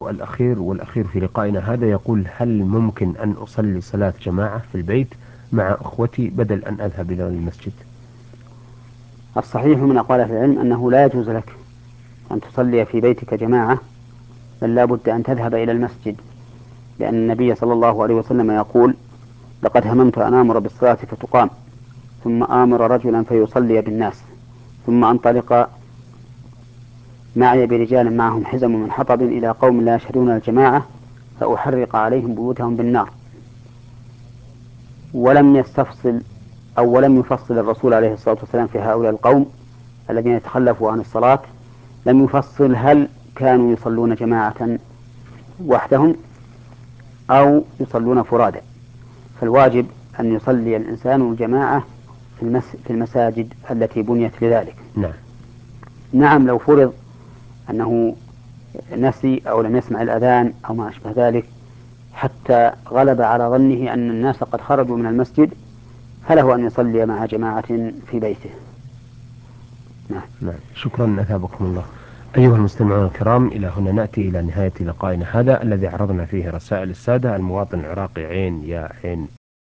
والأخير في لقائنا هذا يقول: هل ممكن أن أصلي صلاة جماعة في البيت مع أخوتي بدل أن أذهب إلى المسجد؟ الصحيح من أقوال أهل العلم أنه لا يجوز لك أن تصلي في بيتك جماعة، بل لا بد أن تذهب إلى المسجد، لأن النبي صلى الله عليه وسلم يقول: لقد هممت أن آمر بالصلاة فتقام، ثم آمر رجلا فيصلي بالناس، ثم أنطلق معي برجال معهم حزم من حطب إلى قوم لا يشهدون الجماعة فأحرق عليهم بيوتهم بالنار. ولم يستفصل أو ولم يفصل الرسول عليه الصلاة والسلام في هؤلاء القوم الذين يتخلفوا عن الصلاة، لم يفصل هل كانوا يصلون جماعة وحدهم أو يصلون فرادى. فالواجب أن يصلي الإنسان جماعة في المساجد التي بنيت لذلك. نعم. نعم، لو فرض أنه نسي أو لم يسمع الأذان أو ما أشبه ذلك حتى غلب على ظنه أن الناس قد خرجوا من المسجد، فله أن يصلي مع جماعة في بيته. نعم. نعم، شكرا أثابكم الله. أيها المستمعون الكرام، إلى هنا نأتي إلى نهاية لقائنا هذا الذي عرضنا فيه رسائل السادة: المواطن العراقي عين يا عين